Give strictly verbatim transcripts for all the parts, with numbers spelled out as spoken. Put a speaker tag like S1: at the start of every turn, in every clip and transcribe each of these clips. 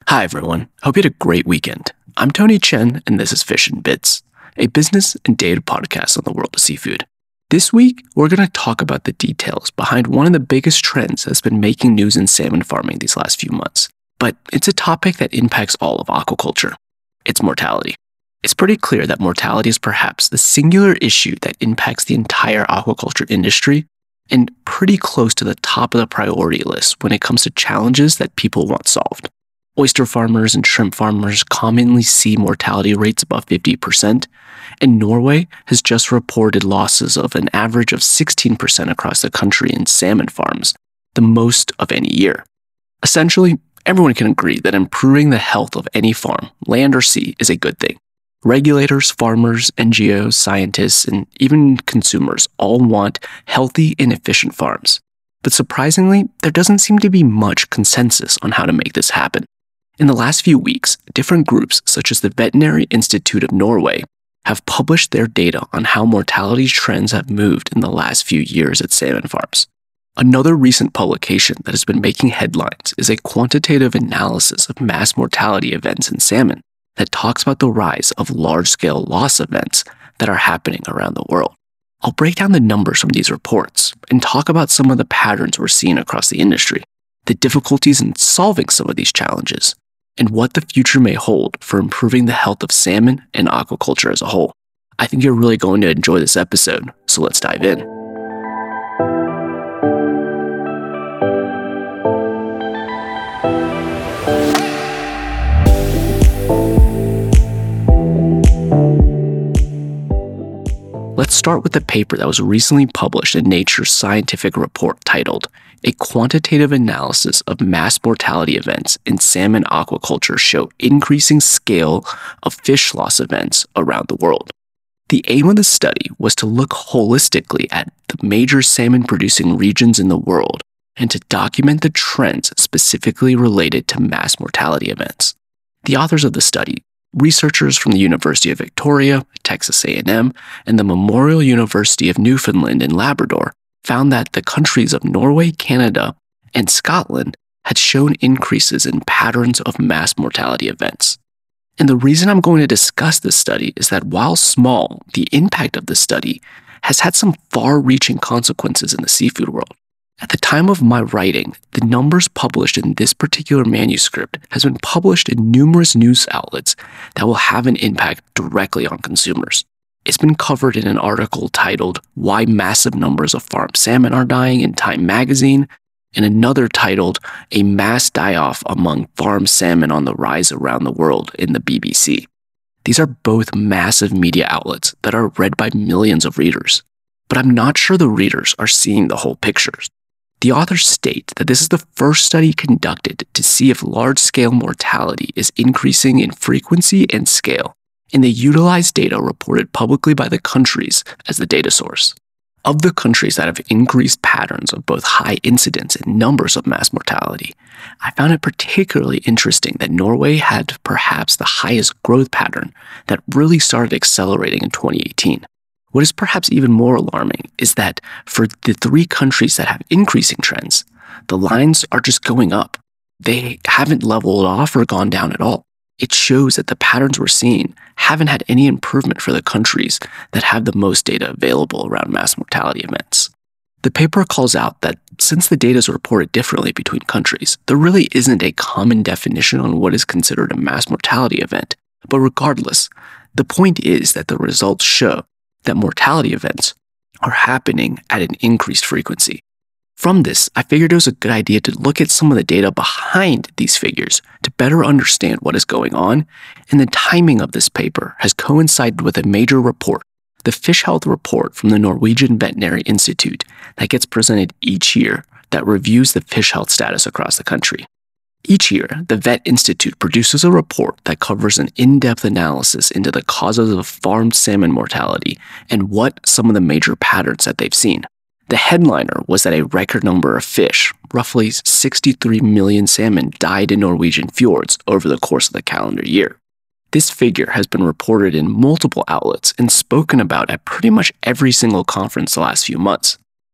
S1: Hi, everyone. Hope you had a great weekend. I'm Tony Chen, and this is Fish and Bits, a business and data podcast on the world of seafood. This week, we're going to talk about the details behind one of the biggest trends that's been making news in salmon farming these last few months. But it's a topic that impacts all of aquaculture. It's mortality. It's pretty clear that mortality is perhaps the singular issue that impacts the entire aquaculture industry, and pretty close to the top of the priority list when it comes to challenges that people want solved. Oyster farmers and shrimp farmers commonly see mortality rates above fifty percent, and Norway has just reported losses of an average of sixteen percent across the country in salmon farms, the most of any year. Essentially, everyone can agree that improving the health of any farm, land or sea, is a good thing. Regulators, farmers, N G Os, scientists, and even consumers all want healthy and efficient farms. But surprisingly, there doesn't seem to be much consensus on how to make this happen. In the last few weeks, different groups, such as the Veterinary Institute of Norway, have published their data on how mortality trends have moved in the last few years at salmon farms. Another recent publication that has been making headlines is a quantitative analysis of mass mortality events in salmon that talks about the rise of large-scale loss events that are happening around the world. I'll break down the numbers from these reports and talk about some of the patterns we're seeing across the industry, the difficulties in solving some of these challenges, and what the future may hold for improving the health of salmon and aquaculture as a whole. I think you're really going to enjoy this episode, so let's dive in. Let's start with the paper that was recently published in Nature's scientific report titled, "A Quantitative Analysis of Mass Mortality Events in Salmon Aquaculture Show Increasing Scale of Fish Loss Events Around the World." The aim of the study was to look holistically at the major salmon-producing regions in the world and to document the trends specifically related to mass mortality events. The authors of the study, researchers from the University of Victoria, Texas A and M, and the Memorial University of Newfoundland and Labrador, found that the countries of Norway, Canada, and Scotland had shown increases in patterns of mass mortality events. And the reason I'm going to discuss this study is that while small, the impact of the study has had some far-reaching consequences in the seafood world. At the time of my writing, the numbers published in this particular manuscript has been published in numerous news outlets that will have an impact directly on consumers. It's been covered in an article titled "Why Massive Numbers of Farmed Salmon Are Dying" in Time magazine, and another titled "A Mass Die-Off Among Farmed Salmon on the Rise Around the World" in the B B C. These are both massive media outlets that are read by millions of readers, but I'm not sure the readers are seeing the whole picture. The authors state that this is the first study conducted to see if large-scale mortality is increasing in frequency and scale, and they utilize data reported publicly by the countries as the data source. Of the countries that have increased patterns of both high incidence and numbers of mass mortality, I found it particularly interesting that Norway had perhaps the highest growth pattern that really started accelerating in twenty eighteen. What is perhaps even more alarming is that for the three countries that have increasing trends, the lines are just going up. They haven't leveled off or gone down at all. It shows that the patterns we're seeing haven't had any improvement for the countries that have the most data available around mass mortality events. The paper calls out that since the data is reported differently between countries, there really isn't a common definition on what is considered a mass mortality event. But regardless, the point is that the results show that mortality events are happening at an increased frequency. From this, I figured it was a good idea to look at some of the data behind these figures to better understand what is going on, and the timing of this paper has coincided with a major report, the Fish Health Report from the Norwegian Veterinary Institute, that gets presented each year that reviews the fish health status across the country. Each year, the Vet Institute produces a report that covers an in-depth analysis into the causes of farmed salmon mortality and what some of the major patterns that they've seen. The headliner was that a record number of fish, roughly sixty-three million salmon, died in Norwegian fjords over the course of the calendar year. This figure has been reported in multiple outlets and spoken about at pretty much every single conference the last few months.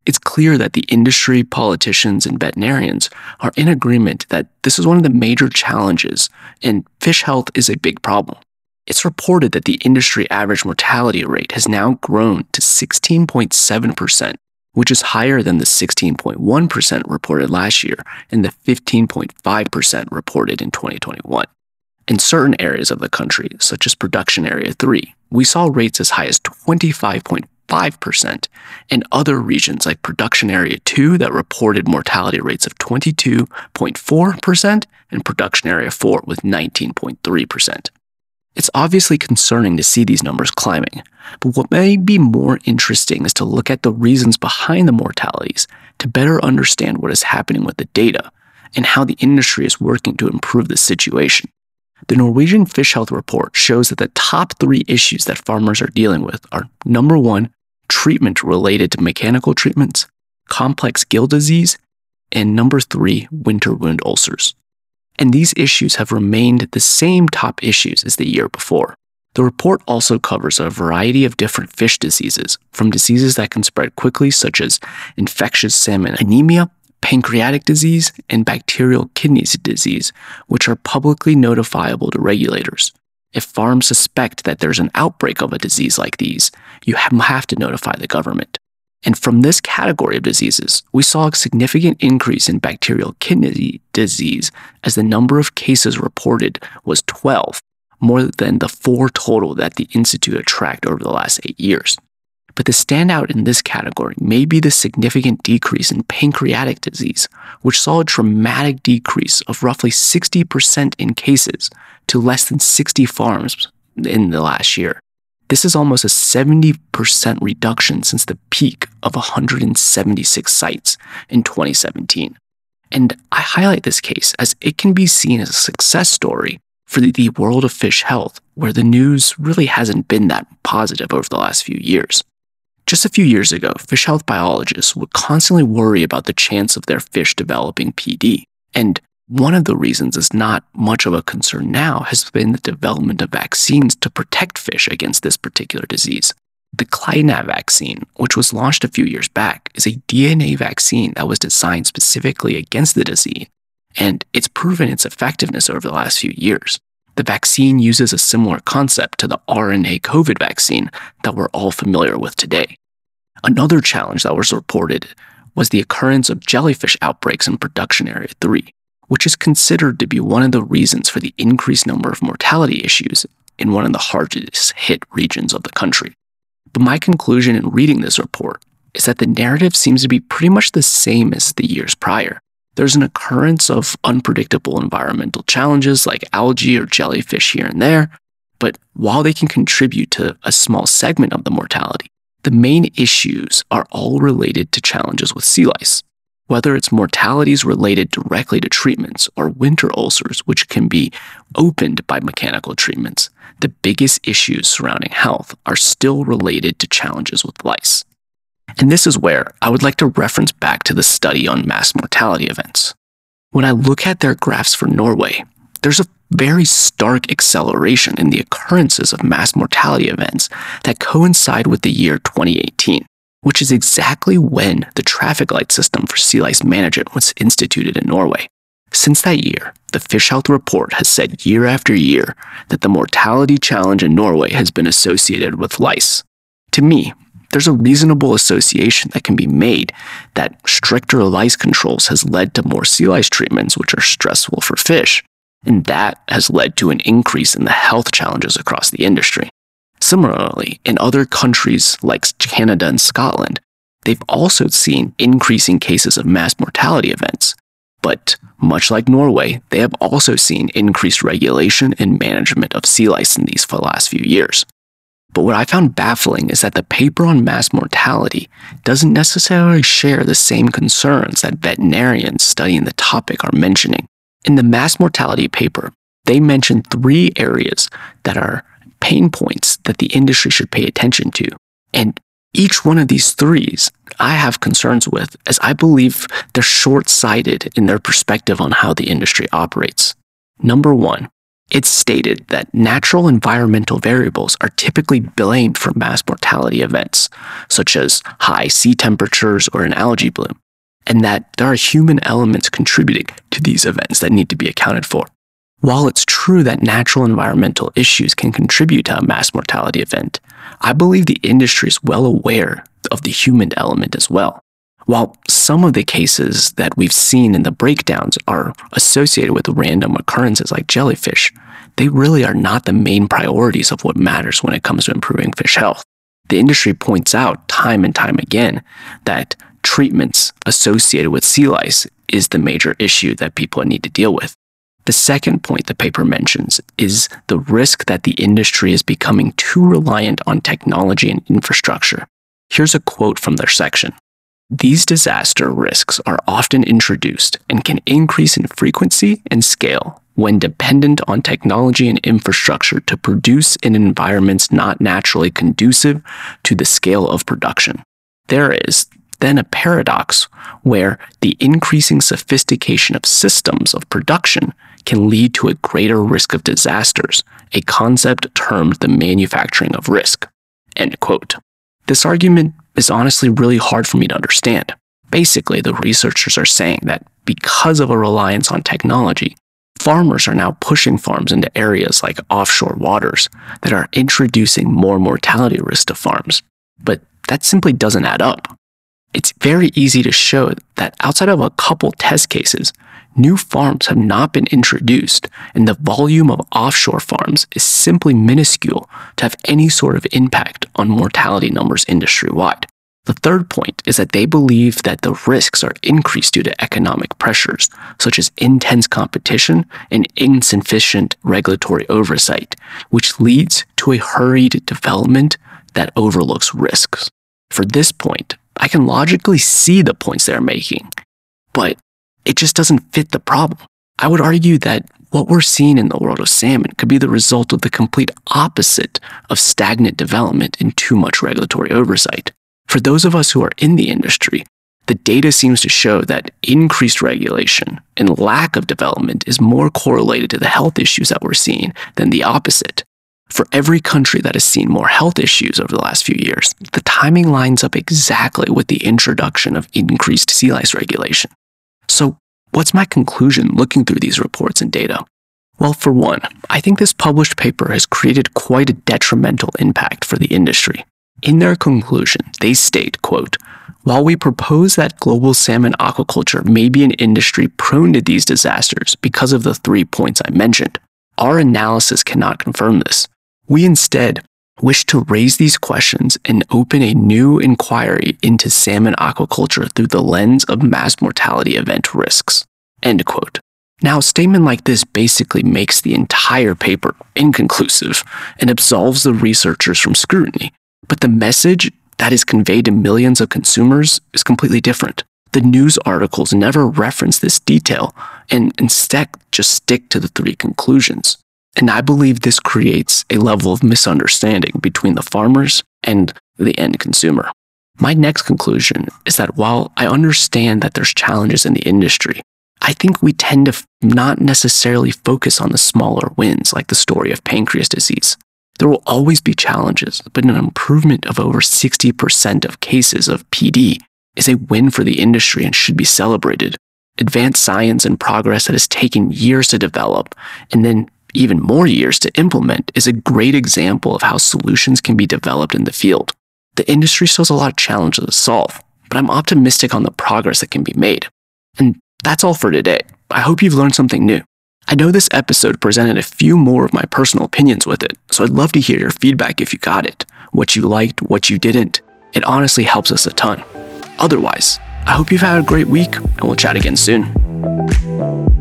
S1: It's clear that the industry, politicians, and veterinarians are in agreement that this is one of the major challenges, and fish health is a big problem. It's reported that the industry average mortality rate has now grown to sixteen point seven percent, which is higher than the sixteen point one percent reported last year and the fifteen point five percent reported in twenty twenty-one. In certain areas of the country, such as Production Area three, we saw rates as high as twenty-five point five percent, and other regions like Production Area two that reported mortality rates of twenty-two point four percent and Production Area four with nineteen point three percent. It's obviously concerning to see these numbers climbing, but what may be more interesting is to look at the reasons behind the mortalities to better understand what is happening with the data and how the industry is working to improve the situation. The Norwegian Fish Health Report shows that the top three issues that farmers are dealing with are number one, treatment related to mechanical treatments, complex gill disease, and number three, winter wound ulcers. And these issues have remained the same top issues as the year before. The report also covers a variety of different fish diseases, from diseases that can spread quickly such as infectious salmon anemia, pancreatic disease, and bacterial kidney disease, which are publicly notifiable to regulators. If farms suspect that there's an outbreak of a disease like these, you have to notify the government. And from this category of diseases, we saw a significant increase in bacterial kidney disease as the number of cases reported was twelve, more than the four total that the Institute had tracked over the last eight years. But the standout in this category may be the significant decrease in pancreatic disease, which saw a dramatic decrease of roughly sixty percent in cases to less than sixty farms in the last year. This is almost a seventy percent reduction since the peak of one hundred seventy-six sites in twenty seventeen. And I highlight this case as it can be seen as a success story for the world of fish health, where the news really hasn't been that positive over the last few years. Just a few years ago, fish health biologists would constantly worry about the chance of their fish developing P D. And one of the reasons it's not much of a concern now has been the development of vaccines to protect fish against this particular disease. The CLINAV vaccine, which was launched a few years back, is a D N A vaccine that was designed specifically against the disease, and it's proven its effectiveness over the last few years. The vaccine uses a similar concept to the R N A COVID vaccine that we're all familiar with today. Another challenge that was reported was the occurrence of jellyfish outbreaks in Production Area three, which is considered to be one of the reasons for the increased number of mortality issues in one of the hardest hit regions of the country. But my conclusion in reading this report is that the narrative seems to be pretty much the same as the years prior. There's an occurrence of unpredictable environmental challenges like algae or jellyfish here and there, but while they can contribute to a small segment of the mortality, the main issues are all related to challenges with sea lice. Whether it's mortalities related directly to treatments or winter ulcers, which can be opened by mechanical treatments, the biggest issues surrounding health are still related to challenges with lice. And this is where I would like to reference back to the study on mass mortality events. When I look at their graphs for Norway, there's a very stark acceleration in the occurrences of mass mortality events that coincide with the year twenty eighteen, which is exactly when the traffic light system for sea lice management was instituted in Norway. Since that year, the Fish Health Report has said year after year that the mortality challenge in Norway has been associated with lice. To me, there's a reasonable association that can be made that stricter lice controls has led to more sea lice treatments, which are stressful for fish, and that has led to an increase in the health challenges across the industry. Similarly, in other countries like Canada and Scotland, they've also seen increasing cases of mass mortality events. But much like Norway, they have also seen increased regulation and management of sea lice in these for the last few years. But what I found baffling is that the paper on mass mortality doesn't necessarily share the same concerns that veterinarians studying the topic are mentioning. In the mass mortality paper, they mention three areas that are pain points that the industry should pay attention to. And each one of these threes I have concerns with, as I believe they're short-sighted in their perspective on how the industry operates. Number one, It stated that natural environmental variables are typically blamed for mass mortality events, such as high sea temperatures or an algae bloom, and that there are human elements contributing to these events that need to be accounted for. While it's true that natural environmental issues can contribute to a mass mortality event, I believe the industry is well aware of the human element as well. While some of the cases that we've seen in the breakdowns are associated with random occurrences like jellyfish, they really are not the main priorities of what matters when it comes to improving fish health. The industry points out time and time again that treatments associated with sea lice is the major issue that people need to deal with. The second point the paper mentions is the risk that the industry is becoming too reliant on technology and infrastructure. Here's a quote from their section. These disaster risks are often introduced and can increase in frequency and scale when dependent on technology and infrastructure to produce in environments not naturally conducive to the scale of production. There is then a paradox where the increasing sophistication of systems of production can lead to a greater risk of disasters, a concept termed the manufacturing of risk. End quote. This argument is honestly really hard for me to understand. Basically, the researchers are saying that because of a reliance on technology, farmers are now pushing farms into areas like offshore waters that are introducing more mortality risk to farms. But that simply doesn't add up. It's very easy to show that outside of a couple test cases, new farms have not been introduced, and the volume of offshore farms is simply minuscule to have any sort of impact on mortality numbers industry-wide. The third point is that they believe that the risks are increased due to economic pressures, such as intense competition and insufficient regulatory oversight, which leads to a hurried development that overlooks risks. For this point, I can logically see the points they're making, but it just doesn't fit the problem. I would argue that what we're seeing in the world of salmon could be the result of the complete opposite of stagnant development and too much regulatory oversight. For those of us who are in the industry, the data seems to show that increased regulation and lack of development is more correlated to the health issues that we're seeing than the opposite. For every country that has seen more health issues over the last few years, the timing lines up exactly with the introduction of increased sea lice regulation. So, what's my conclusion looking through these reports and data? Well, for one, I think this published paper has created quite a detrimental impact for the industry. In their conclusion, they state, quote, "While we propose that global salmon aquaculture may be an industry prone to these disasters because of the three points I mentioned, our analysis cannot confirm this. We instead wish to raise these questions and open a new inquiry into salmon aquaculture through the lens of mass mortality event risks." End quote. Now, a statement like this basically makes the entire paper inconclusive and absolves the researchers from scrutiny. But the message that is conveyed to millions of consumers is completely different. The news articles never reference this detail and instead just stick to the three conclusions. And I believe this creates a level of misunderstanding between the farmers and the end consumer. My next conclusion is that while I understand that there's challenges in the industry, I think we tend to not necessarily focus on the smaller wins, like the story of pancreas disease. There will always be challenges, but an improvement of over sixty percent of cases of P D is a win for the industry and should be celebrated. Advanced science and progress that has taken years to develop and then even more years to implement is a great example of how solutions can be developed in the field. The industry still has a lot of challenges to solve, but I'm optimistic on the progress that can be made. And that's all for today. I hope you've learned something new. I know this episode presented a few more of my personal opinions with it, so I'd love to hear your feedback if you got it, what you liked, what you didn't. It honestly helps us a ton. Otherwise, I hope you've had a great week, and we'll chat again soon.